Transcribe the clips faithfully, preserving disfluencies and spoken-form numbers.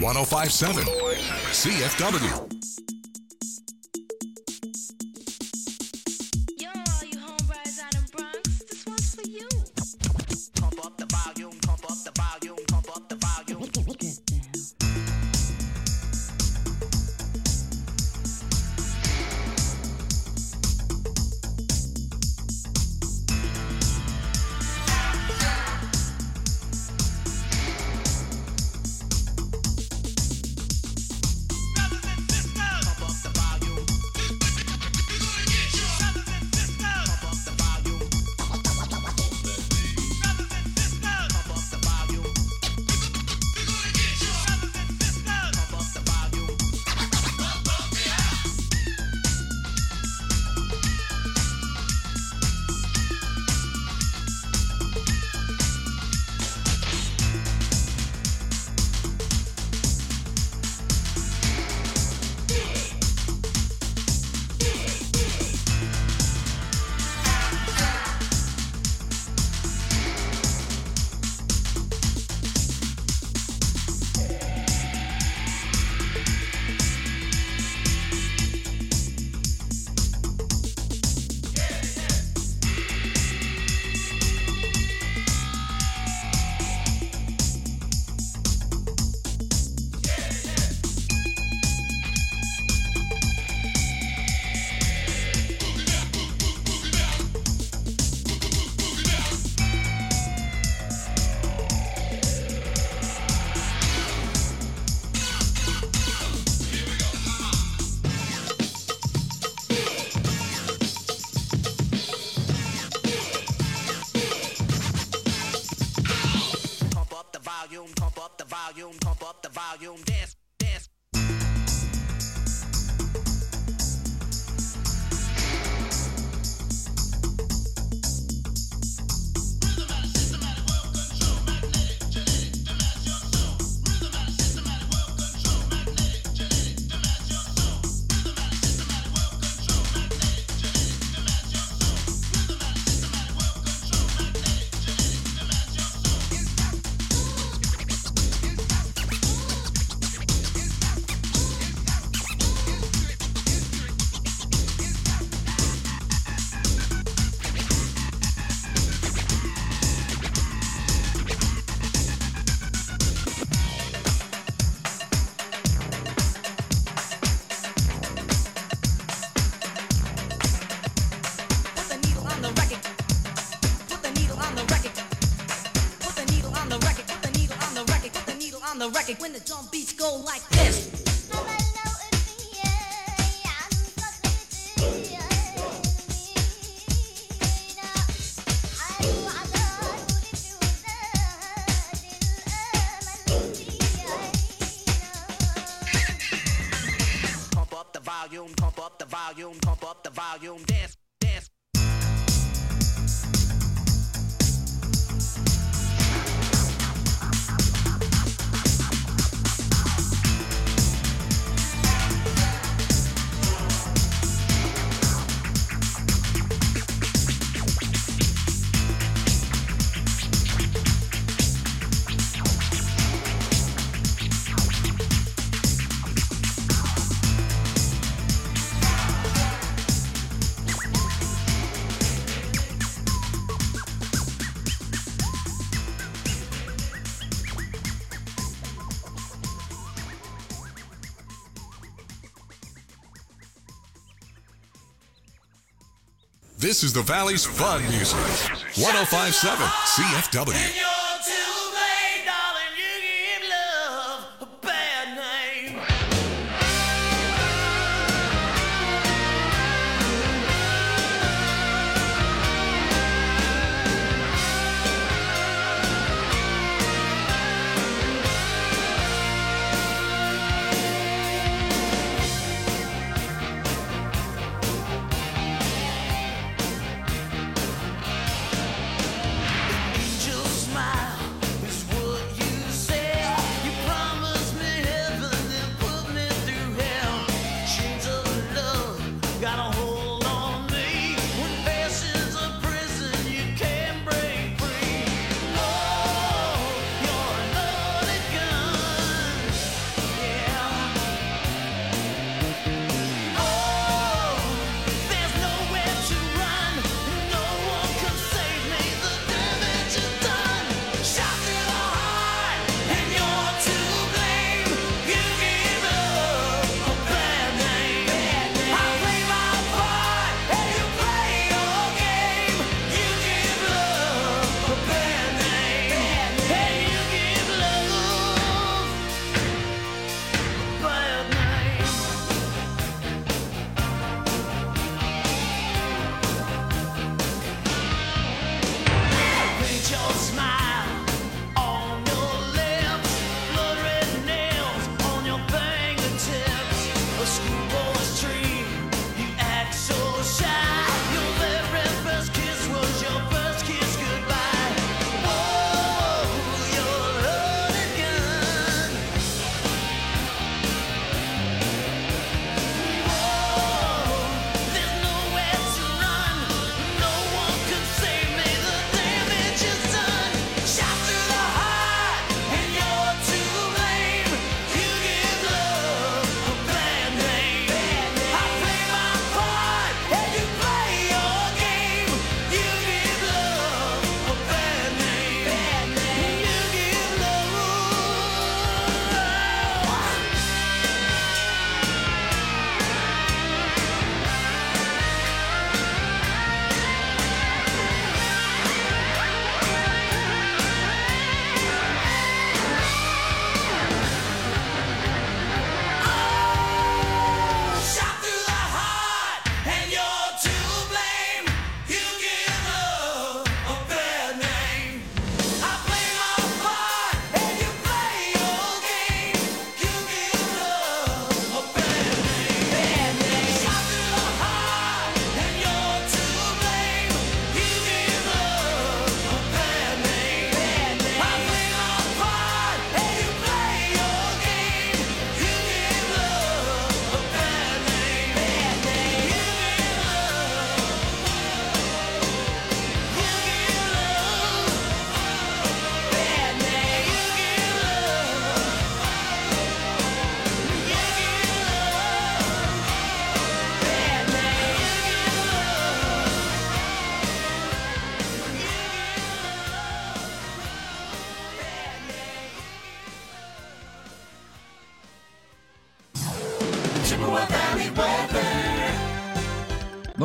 one oh five point seven C F W. Yo, all you homebrews out in Bronx, this one's for you. Pump up the volume, pump up the volume, pump up the volume. Get down. Pump up the volume, pump up the volume, dance, dance. The record when the drum beats go like this. Pump up the volume, pump up the volume, pump up the volume, dance, dance. This is the Valley's fun music. one oh five point seven C F W. Angel smile.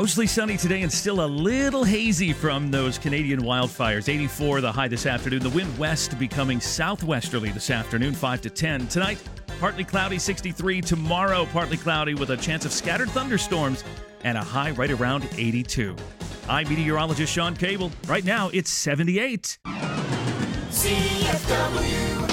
Mostly sunny today and still a little hazy from those Canadian wildfires. eighty-four the high this afternoon. The wind west becoming southwesterly this afternoon, five to ten. Tonight, partly cloudy, sixty-three. Tomorrow, partly cloudy with a chance of scattered thunderstorms and a high right around eighty-two. I'm meteorologist Sean Cable. Right now, it's seventy-eight. C F W.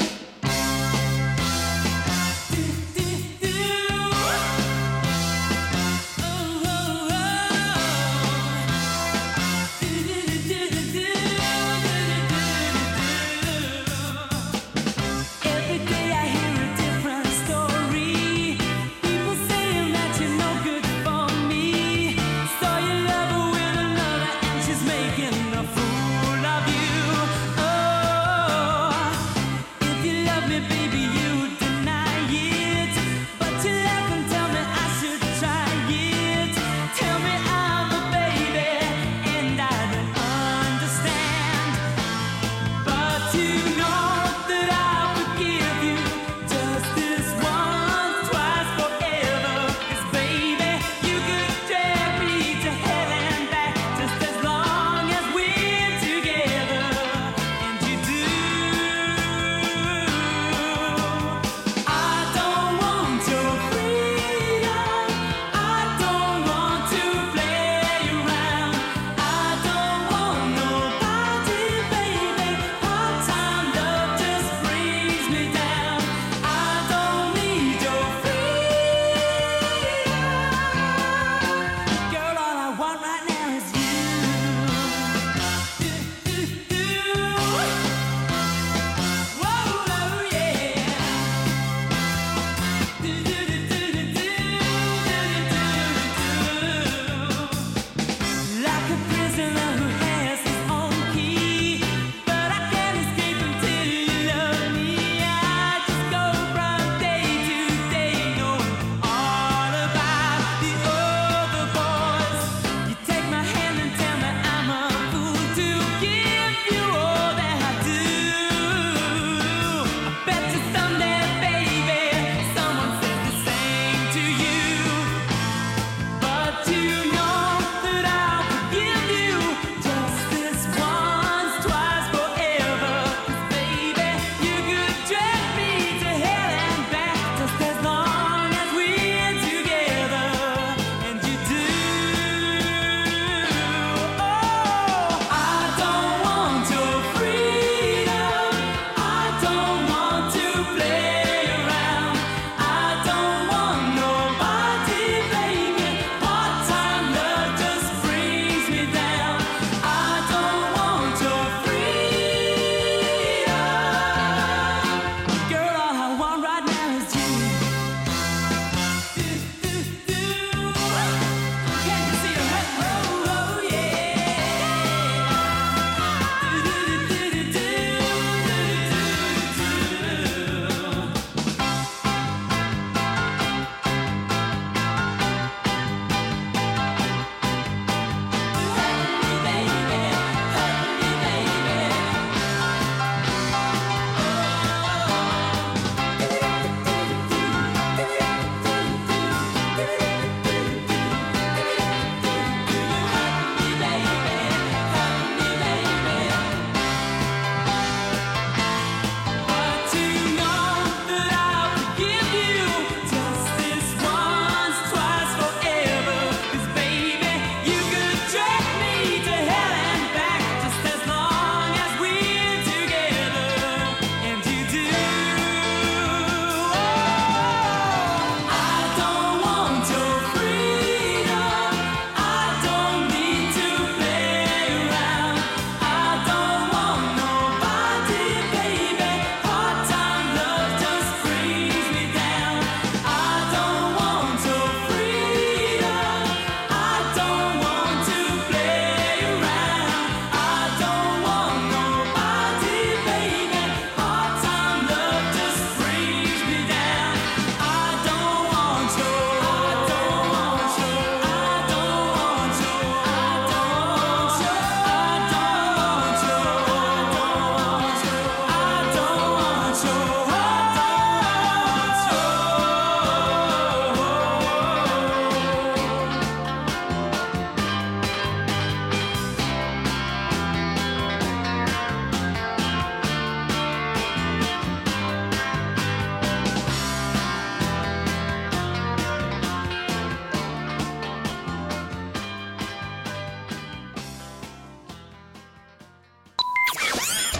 Making a fool of you. Oh,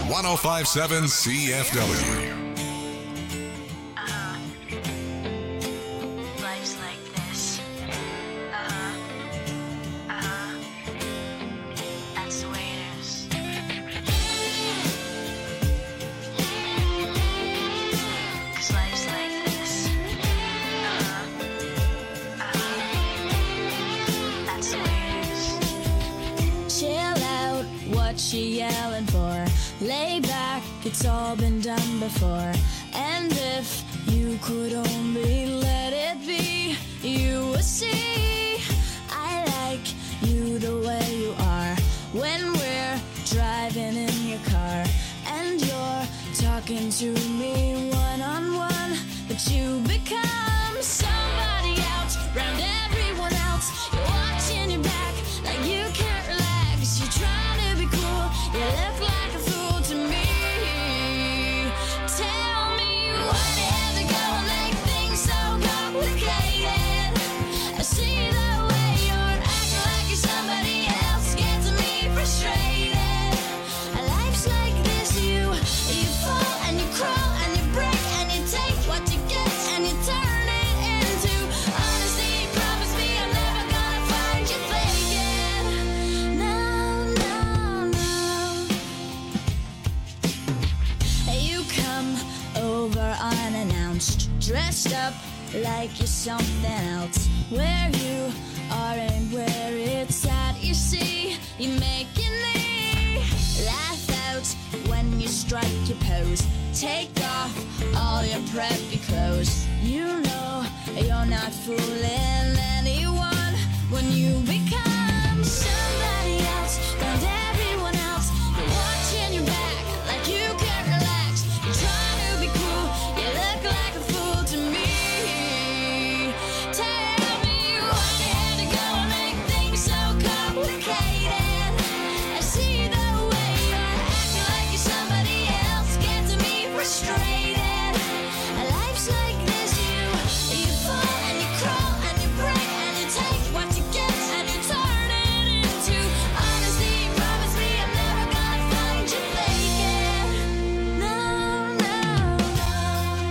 one oh five point seven C F W. Life's like this. Uh-huh. Uh-huh. That's the way it is. 'Cause life's like this. Uh-huh. Uh-huh. That's the way it is. Chill out, what she yelling for? Lay back, it's all been done before. And if you could only let it be, you would see I like you the way you are. When we're driving in your car and you're talking to me one on one, but you become somebody else round everyone else. You're watching your back like you can't relax. You're trying to be cool, you look like a fool to me. Tell me what had to go and make things so complicated. I see the way you're acting like you're somebody else, gets me frustrated. Life's like this, you you fall and you crawl and you break and you take what you get and you turn it into honesty. Promise me I'm never gonna find you faking. No, no, no. You come over unannounced, dressed up like you're something else. Where you are and where it's at, you see, you making me laugh out when you strike your pose. Take off all your preppy clothes. You know you're not fooling anyone when you become somebody else round everyone else. You're watching your back like you can't relax. You're trying to be cool, you look like a fool to me. Tell me what you had to go and make things so complicated. I see the way you're acting like you're somebody else, gets me frustrated. Life's like this, you you fall and you crawl and you break and you take what you get and you turn it into honesty. Promise me I'm never gonna find you faking. No, no, no,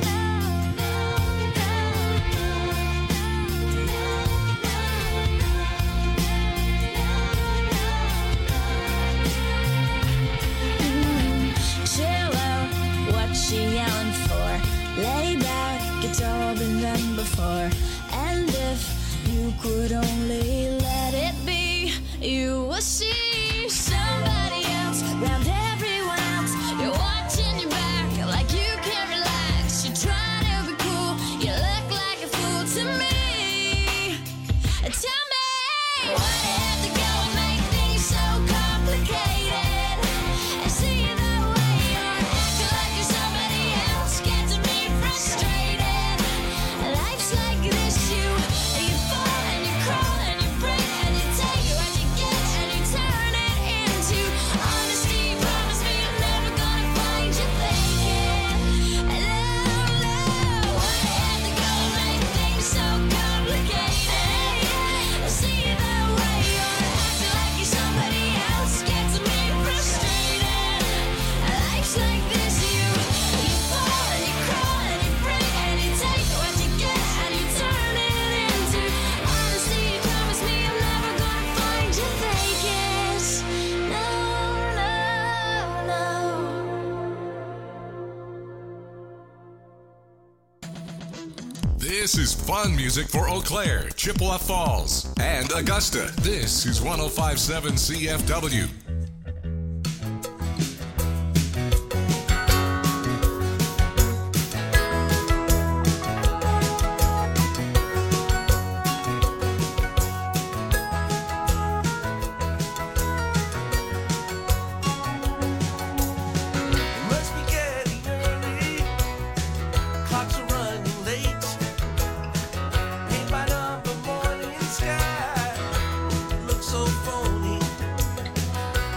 chill out, what she yelling for? Lay back, it's all been done before. And if you could only let it be, you will see somebody else round everyone else. You're watching your back like you can't relax. You're trying to be cool, you look like a fool to me. Tell me what had to go and make things so complicated. I see the way you're acting like you're somebody else, gets me frustrated. Life's like this, you you fall and you crawl and you break and you take what you get and you turn it into honesty. Promise me I'm never gonna find you faking. No, no, what had to go and make things so complicated. I see the way you're acting like you're somebody else, gets me frustrated. Life's like this, you you fall and you crawl and you break and you take what you get and you turn it into honesty. Promise me I'm never gonna find you faking. No, no, no. This is fun music for Eau Claire, Chippewa Falls, and Augusta. This is one oh five point seven C F W. Must be getting early. Clocks are running late. Paint by number morning sky. Looks so phony.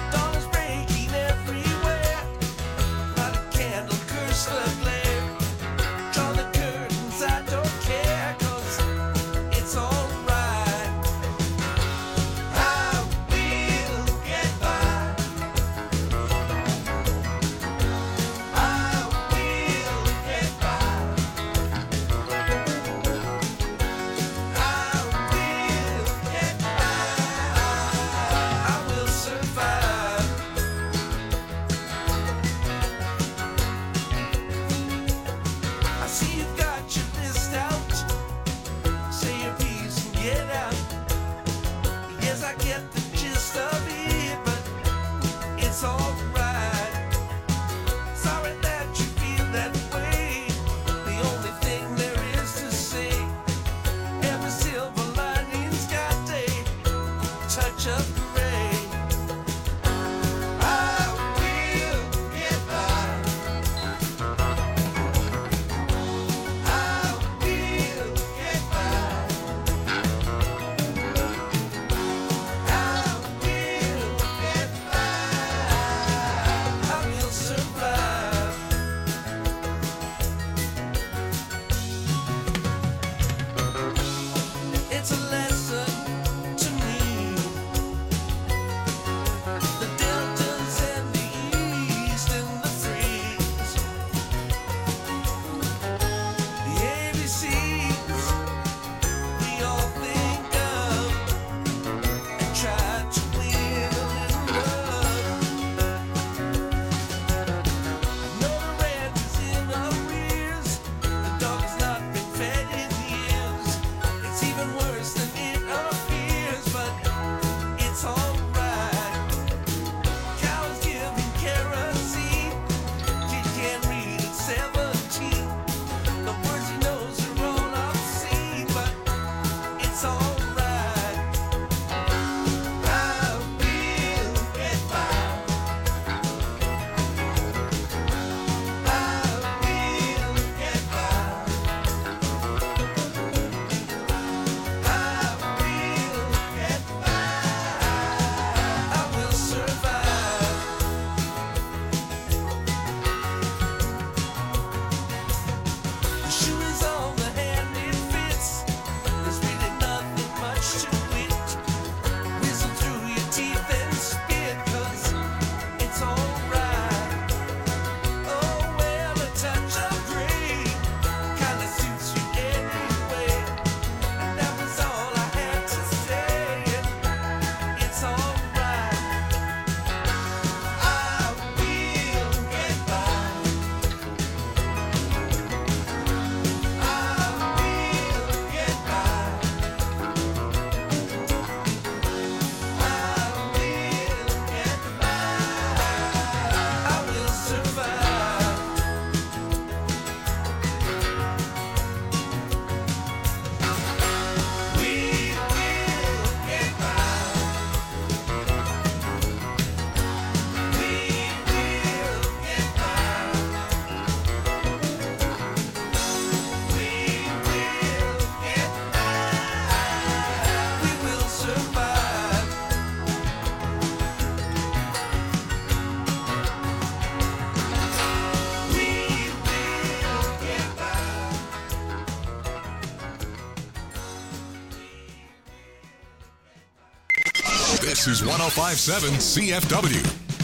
This is one oh five point seven C F W.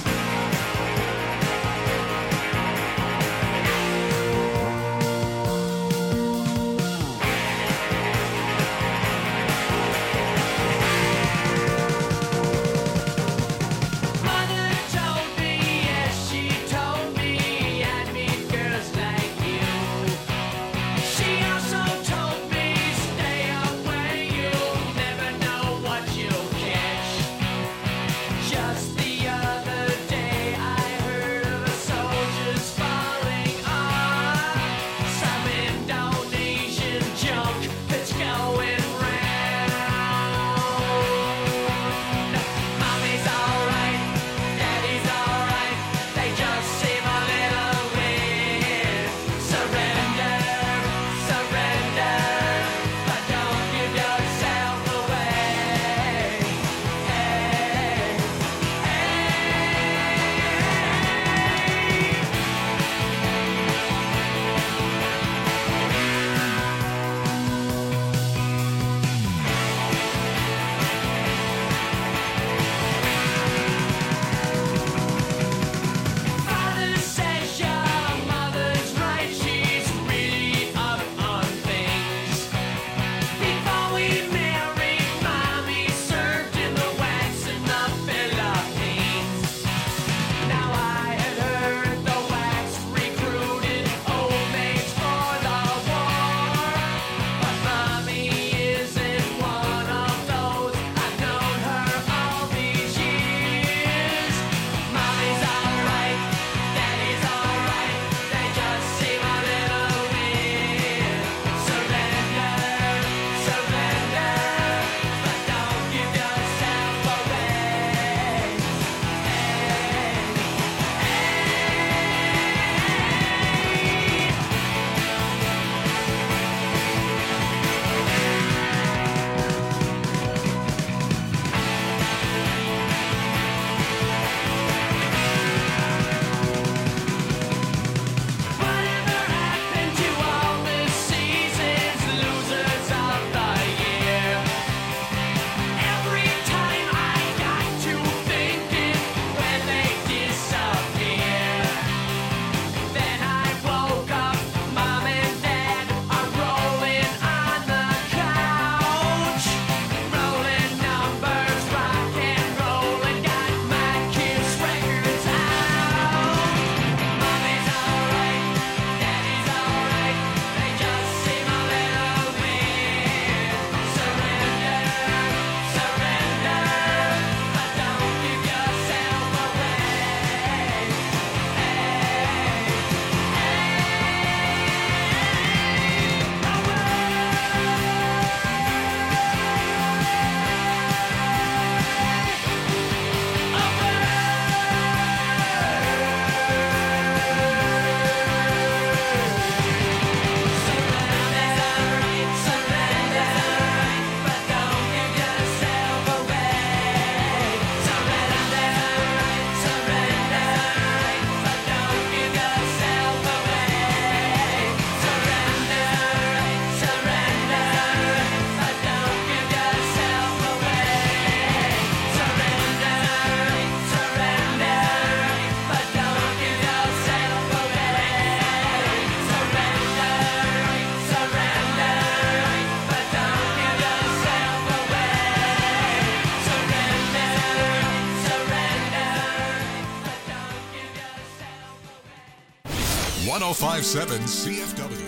Just the other day I heard of a soldier's falling on some Indonesian junk that's going round. Mommy's alright, daddy's alright, they just seem a little weird. Surrender, surrender, but don't give yourself away. Hey. Father says your mother's right, she's really up on things. Before we married, Mommy served in the wax in the Philippines. Now I had heard the wax recruited old maids for the war, but Mommy isn't one of those. I've known her all these years. Mommy's alright, daddy's alright, they just seem a little weird. Surrender, surrender, but don't give yourself away. Whatever happened to all the seasons, losers of the year? Every time I got to thinking when they disappear, then I woke up, Mom and Dad are rolling on the couch, rolling numbers, rock and roll, and got my Kiss records out. Mommy's alright, daddy's alright, they just seem a little weird. Surrender, surrender, but don't give yourself away. one oh five point seven C F W.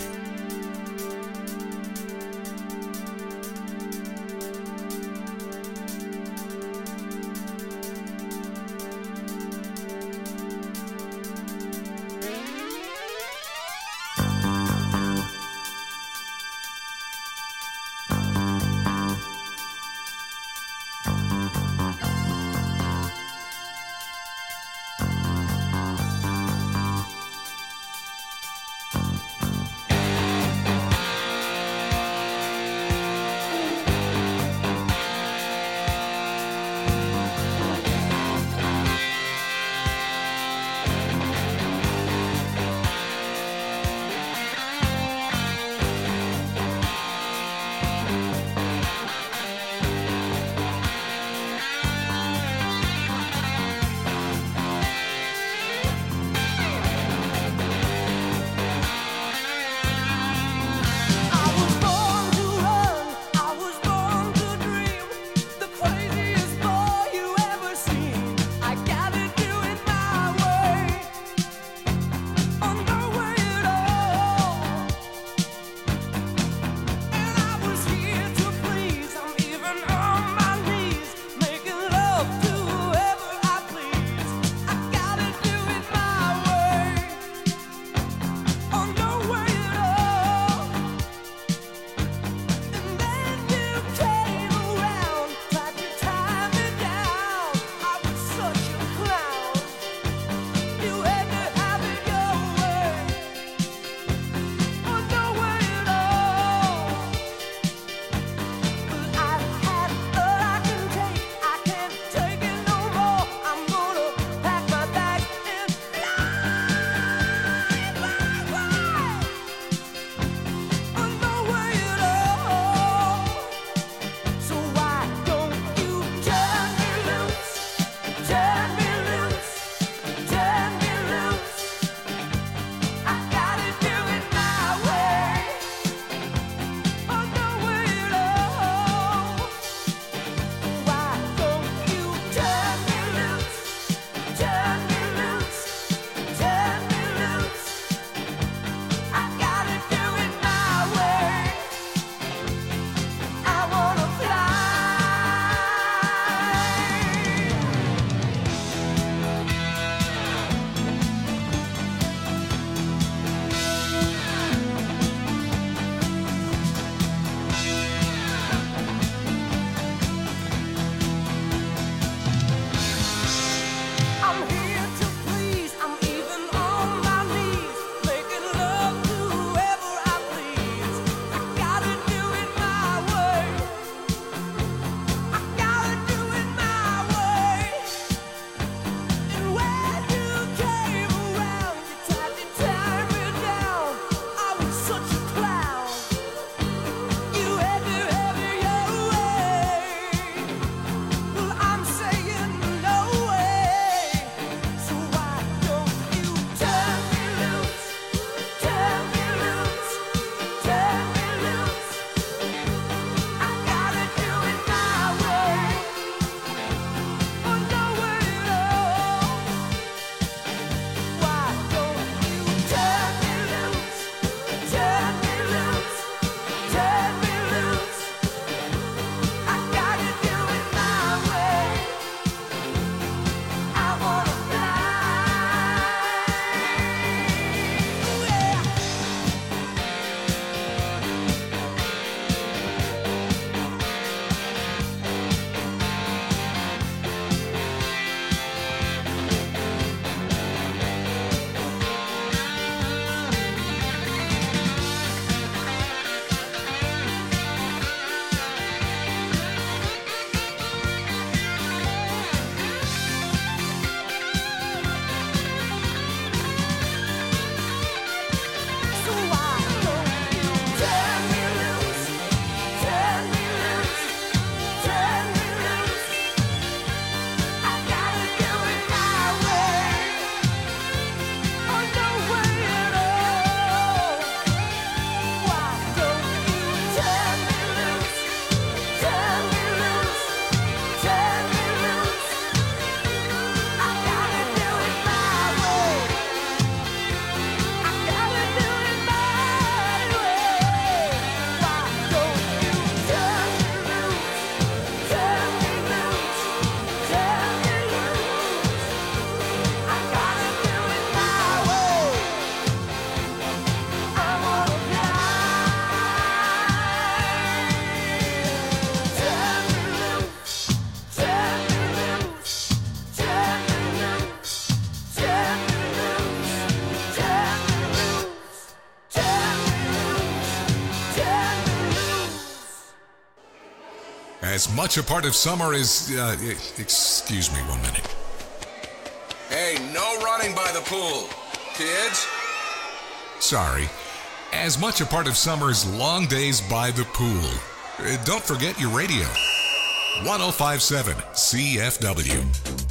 As much a part of summer as, uh, excuse me one minute. Hey, no running by the pool, kids. Sorry. As much a part of summer's long days by the pool. Uh, don't forget your radio. one oh five point seven C F W.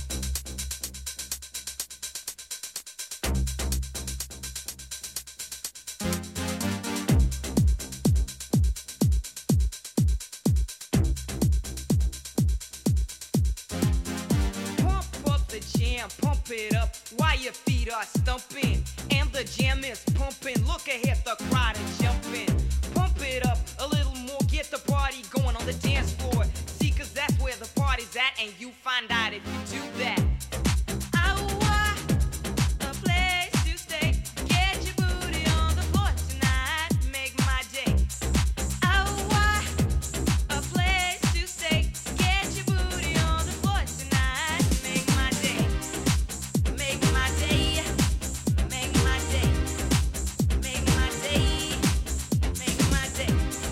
Pump up the jam, pump it up while your feet are stumping. And the jam is pumping. Look ahead, the crowd is jumping. Pump it up a little more, get the party going on the dance floor. See, cause that's where the party's at, and you find out if you do that. I want a place to stay. Get your booty on the floor tonight. Make my day. I want a place to stay. Get your booty on the floor tonight. Make my day. Make my day. Make my day. Make my day. Make my day.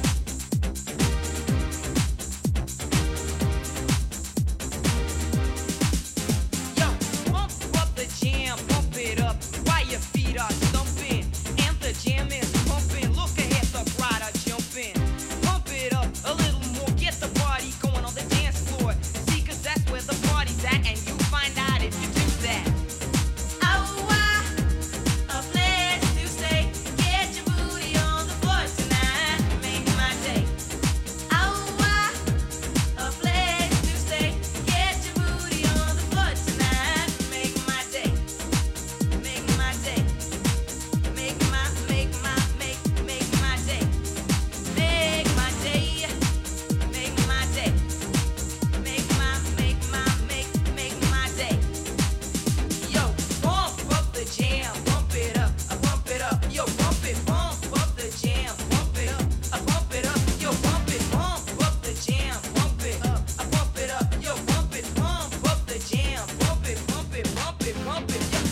Yo, pump up the jam, pump it up while your feet are stumping. And the jam is pumping. Look ahead, the crowd are jumping. Pump it up a little more, get the party going on the dance floor. See, cause that's where the party's at, and you find out if you do that. I want a place to stay. Get your booty on the floor tonight. Make my day. I want a place to stay. Get your booty on the floor tonight. Make my day. Make my day. Make my, make my, make, make my day. Make my day. Make my day. Make my, make my, make, make my day. Yo, pump up the jam, pump it up, I pump it up. Yo, pump it, pump up the jam, pump it up, I pump it up. Yo, pump it, pump up the jam, pump it up, I pump it up. Yo, pump it, pump up the jam, pump it, pump it, pump it, pump it. Yo.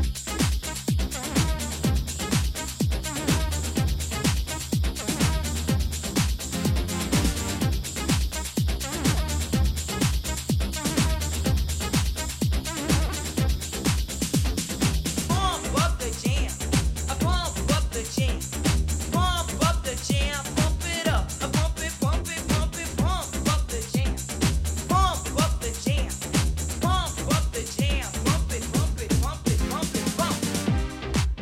Pump up the jam, I pump up the jam, pump up the jam, pump it up, I pump it, pump it, pump it, pump up the jam, pump up the jam, pump up the jam, pump it, pump it, pump it, pump it, pump.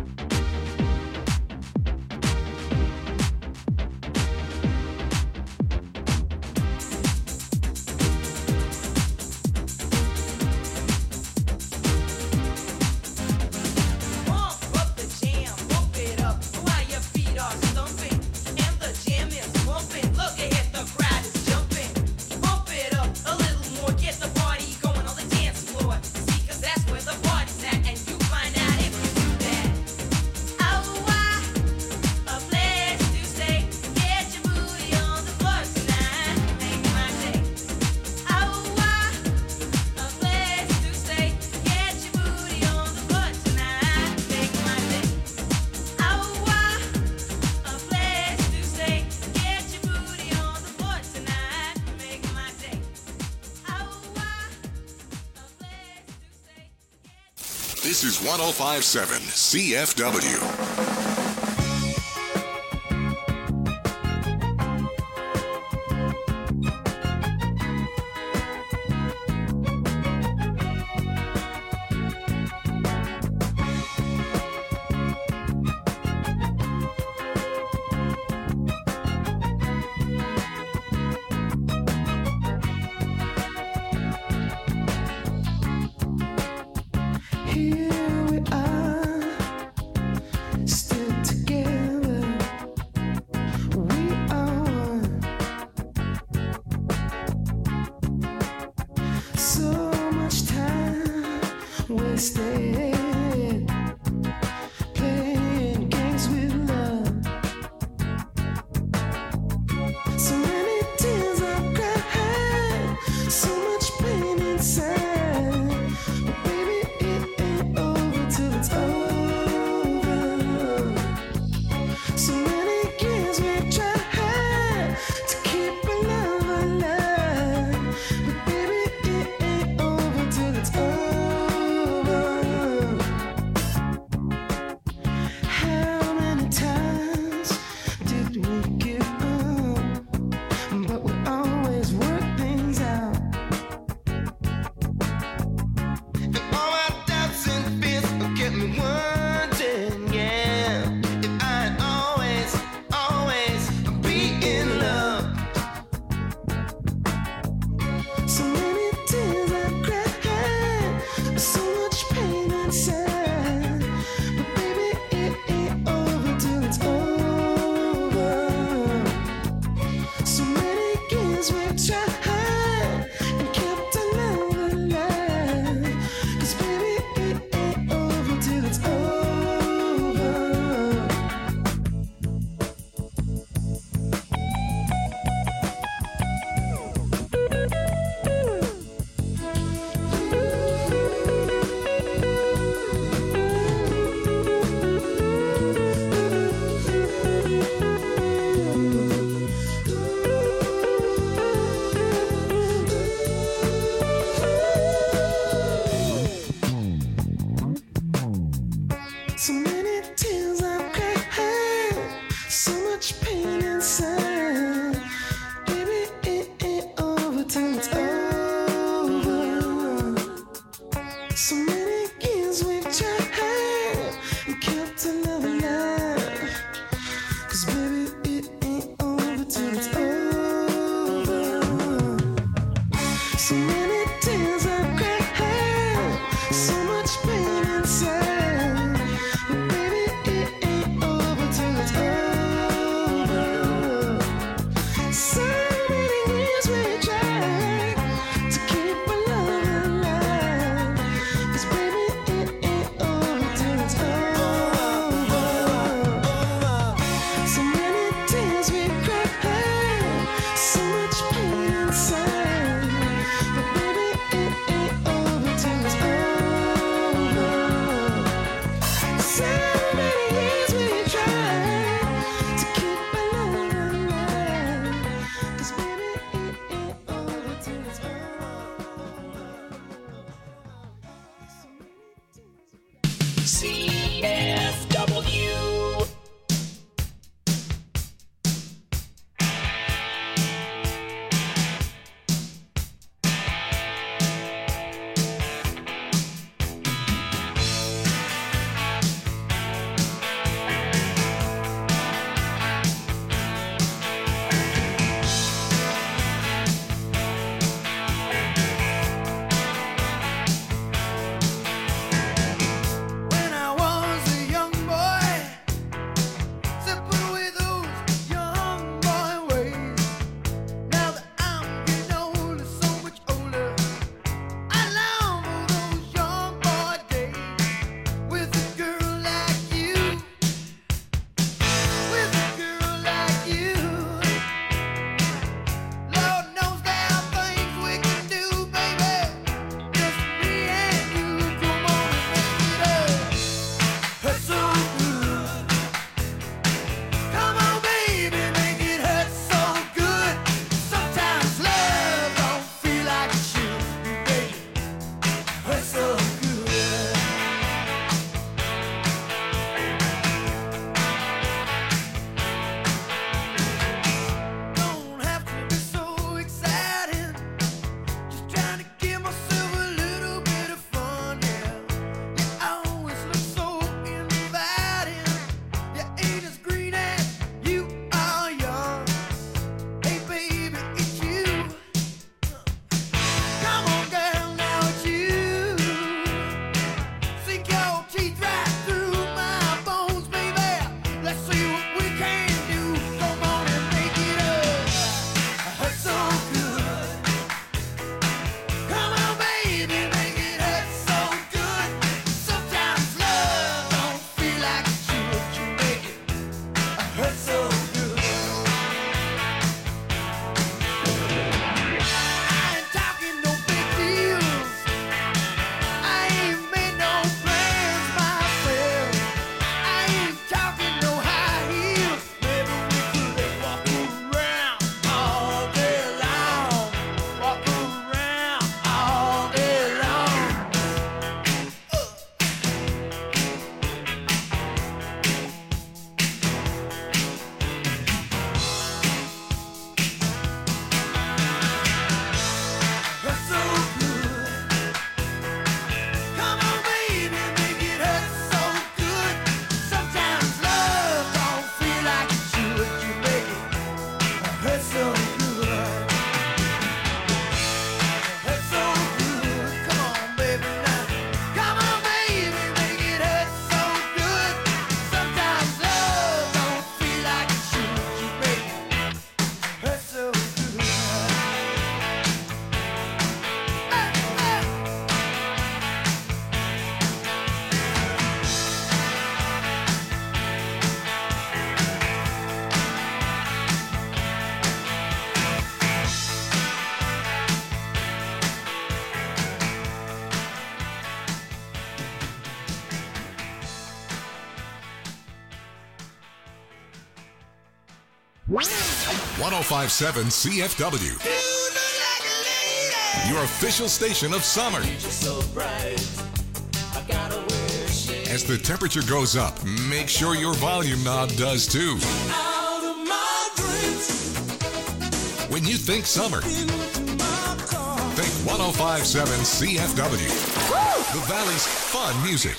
Pump up the jam, pump it up while your feet are stumping. And the jam is pumping. Look ahead, the crowd is jumping. Pump it up a little more, get the party going on the dance floor. See, cause that's where the party's at, and you find out if you do that. I want a place to stay. Get your booty on the floor tonight. Make my day. I want a place to stay. Get your booty on the floor tonight. Make my day. I want a place to stay. Get your booty on the floor tonight. Make my day. I want a place to stay. This is one oh five point seven C F W. Here we are, So many years we tried to keep our love alive. So many tears I've cried, so much pain inside. Baby, it ain't over till it's over. So many years we've tried and kept another life. 'Cause baby, it ain't over till it's over. So many tears I've cried, so much pain inside. But baby, it ain't over till it's over. So many years we tried to keep our love alive. 'Cause baby, it ain't over till it's over. So many tears we cried, so much pain inside. But baby, it ain't over till it's over. So many years we tried to keep our love alive. 'Cause baby, it ain't over till it's over. C F W. When I was a young boy, one oh five point seven C F W. Your official station of summer. As the temperature goes up, make sure your volume knob does too. Out of my dreams, When you think summer, into my car. think one oh five point seven C F W. The Valley's fun music.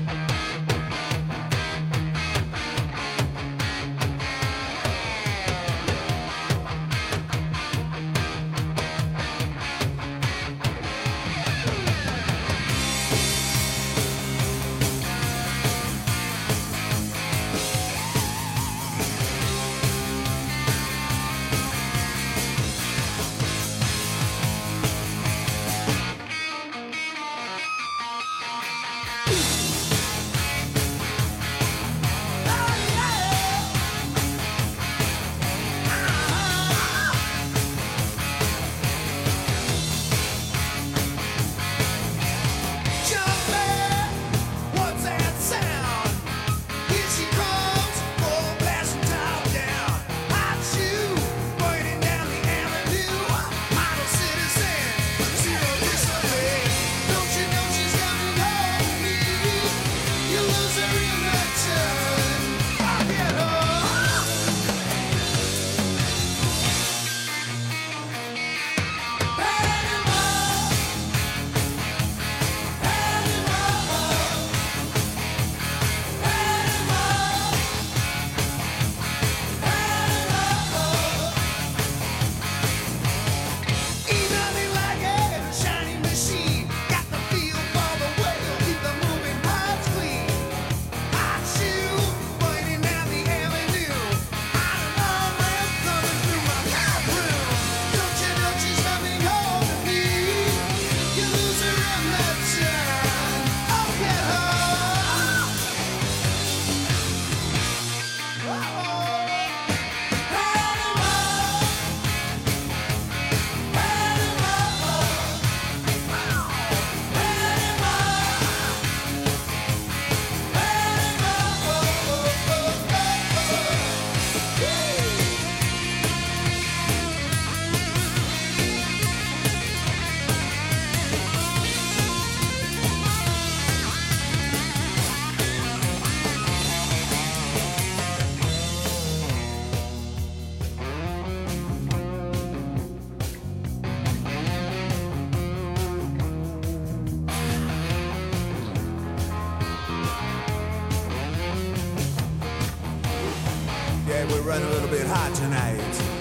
We're running a little bit hot tonight.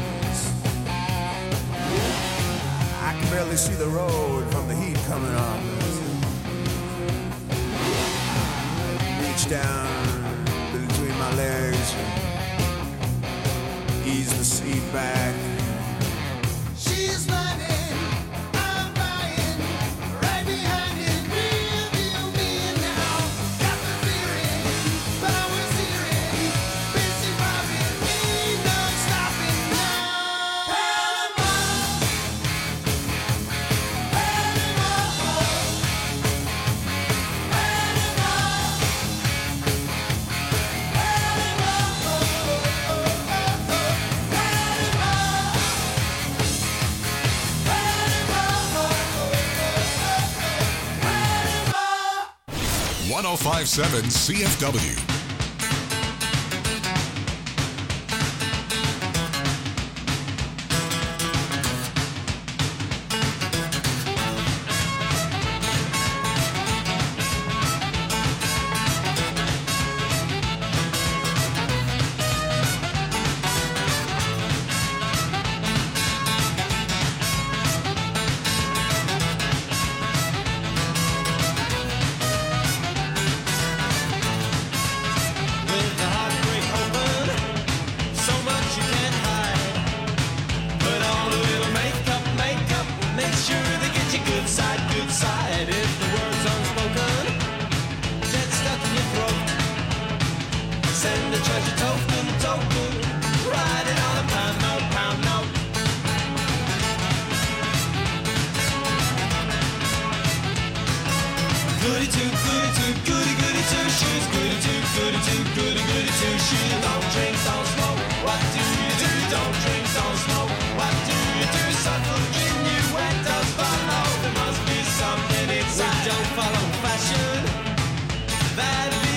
I can barely see the road from the heat coming on. Reach down between my legs, ease the seat back. She's running, I'm buying, right behind it, real deal me now. Got the feeling, but I was hearing, busy robbing, ain't no stopping now. Panama, Panama, one oh five point seven C F W. Send a treasure token, token, riding on a pound note, pound note. Goody two, goody two, goody goody two shoes. Goody two, goody two, goody goody two shoes. Don't drink, don't smoke. What do you do? Don't drink, don't smoke. What do you do? Subtle innuendos follow. There must be something inside. We don't follow fashion. That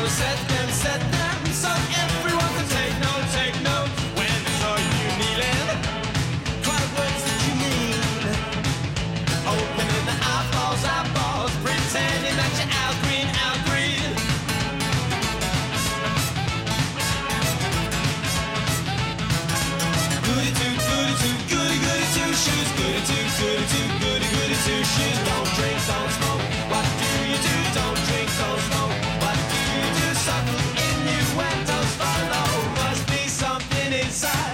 set them, set them, so everyone can take note, take note. When they saw you kneeling, cry the words that you mean. Opening the eyeballs, eyeballs, pretending that you're Al Green, Al Green. Goody two, goody two, goody goody two shoes. Goody two, goody two, goody goody two shoes. Don't drink, don't smoke. What do you do? Don't drink, don't smoke. What do you do? Subtle innuendos follow. Must be something inside.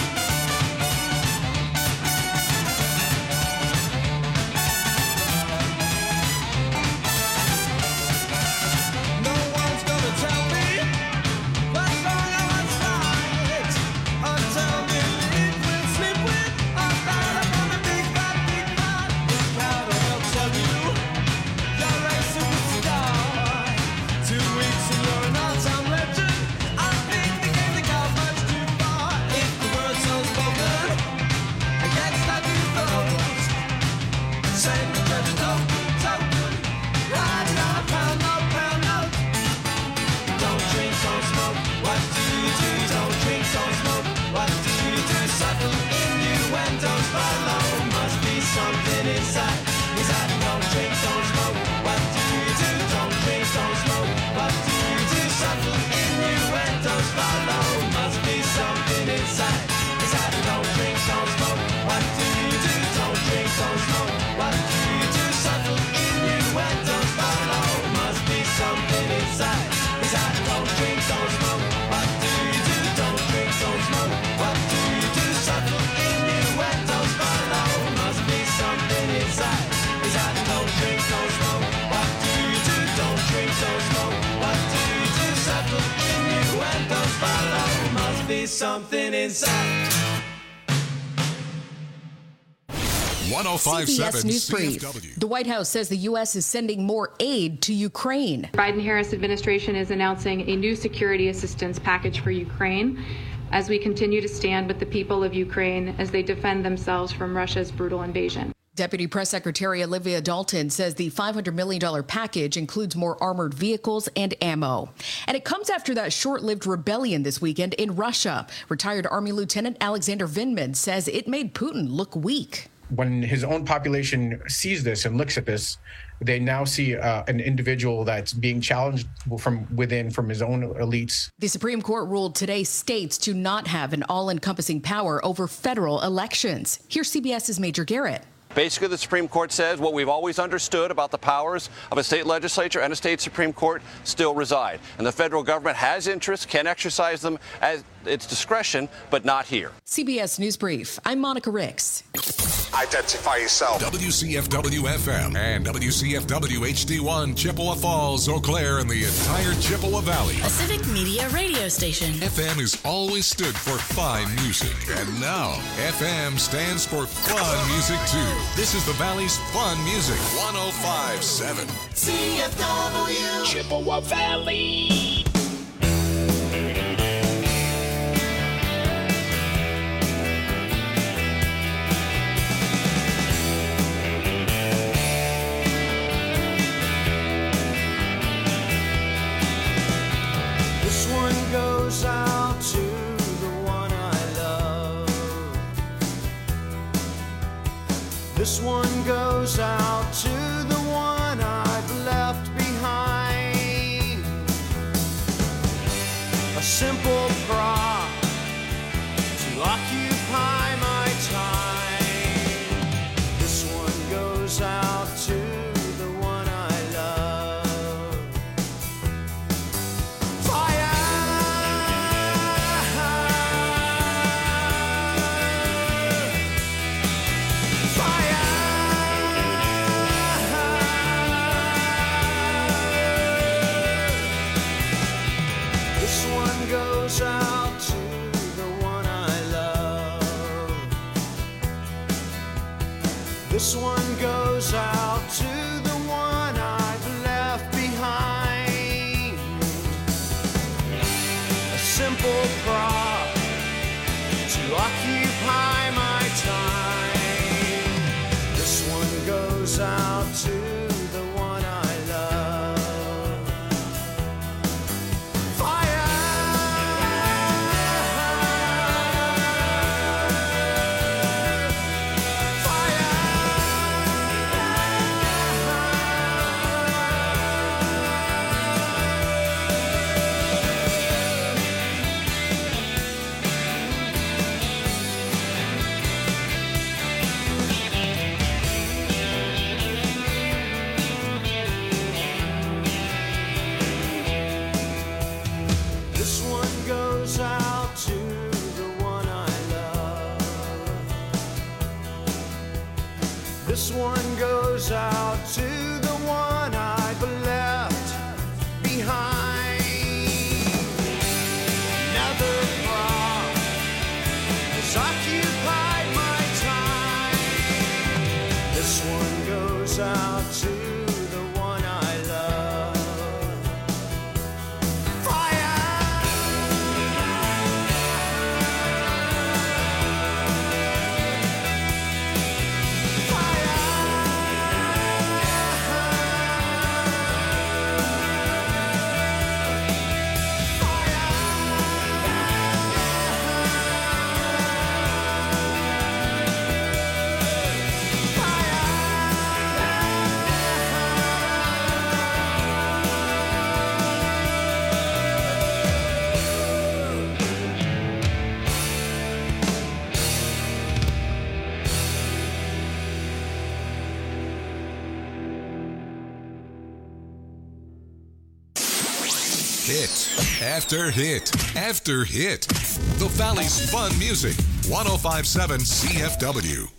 No one's gonna tell me what's wrong or what's right. Or tell me live with, sleep with, or that I'm on a big bad, big bad. The crowd will tell you you're a superstar. Two weeks and you're an all-time legend. I think the game they got much too far. If the word's unspoken against that new throws, send the judge a token, token. Ride it on a pound note, pound note. Don't drink, don't smoke. What do you do? Don't drink, don't smoke. What do you do? Subtle innuendos follow. Must be something inside. Inside, don't drink, don't smoke. What do you do? Don't drink, don't smoke. What do you do? Subtle innuendos follow. Must be something inside. Inside, don't drink, don't smoke. What do you do? Don't drink, don't smoke. What do you do? Subtle innuendos follow. Must be something inside. Inside, don't drink, don't smoke. What do you do? Don't drink, don't smoke. What do you do? Subtle innuendos follow. Must be something inside. Inside, don't drink, don't smoke. What do you do? Don't drink, don't smoke. What do you do? Subtle innuendos follow. Must be something inside. ten C B S fifty-seven News C F Brief. W. The White House says the U S is sending more aid to Ukraine. Biden-Harris administration is announcing a new security assistance package for Ukraine as we continue to stand with the people of Ukraine as they defend themselves from Russia's brutal invasion. Deputy Press Secretary Olivia Dalton says the five hundred million dollars package includes more armored vehicles and ammo. And it comes after that short-lived rebellion this weekend in Russia. Retired Army Lieutenant Alexander Vindman says it made Putin look weak. When his own population sees this and looks at this, they now see uh, an individual that's being challenged from within, from his own elites. The Supreme Court ruled today states do not have an all-encompassing power over federal elections. Here's CBS's Major Garrett. Basically, the Supreme Court says what we've always understood about the powers of a state legislature and a state Supreme Court still reside. And the federal government has interests, can exercise them at its discretion, but not here. C B S News Brief. I'm Monica Ricks. Identify yourself. W C F W F M and W C F W H D one, Chippewa Falls, Eau Claire, and the entire Chippewa Valley. A civic media radio station. F M has always stood for fine music. And now, F M stands for fun music, too. This is the Valley's fun music. ten fifty-seven C F W. Chippewa Valley. This one goes out to the one I love. This one goes out to the one I've left behind. A simple prop to occupy my time. This one goes out to the one I love. Fire! This one goes out to the one I love. This one goes out to the one I've left behind. A simple prop to occupy my time. This one goes out to the one I love. Hit after hit after hit. The Valley's fun music. one oh five point seven C F W.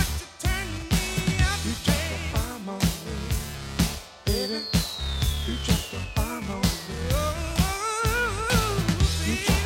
Future.